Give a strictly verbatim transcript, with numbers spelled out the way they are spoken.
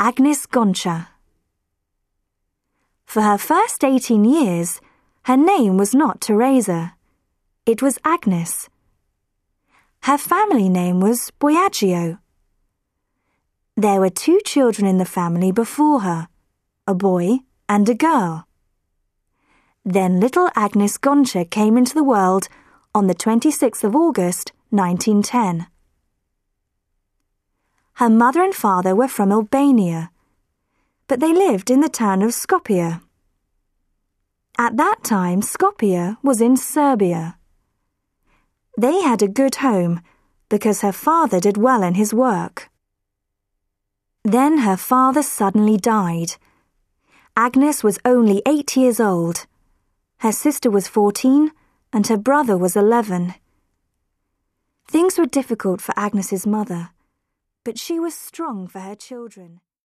Agnes Goncha. For her first eighteen years, her name was not Teresa. It was Agnes. Her family name was Boiaggio. There were two children in the family before her, a boy and a girl. Then little Agnes Goncha came into the world on the twenty-sixth of August, nineteen ten. Her mother and father were from Albania, but they lived in the town of Skopje. At that time, Skopje was in Serbia. They had a good home because her father did well in his work. Then her father suddenly died. Agnes was only eight years old. Her sister was fourteen and her brother was eleven. Things were difficult for Agnes's mother, but she was strong for her children.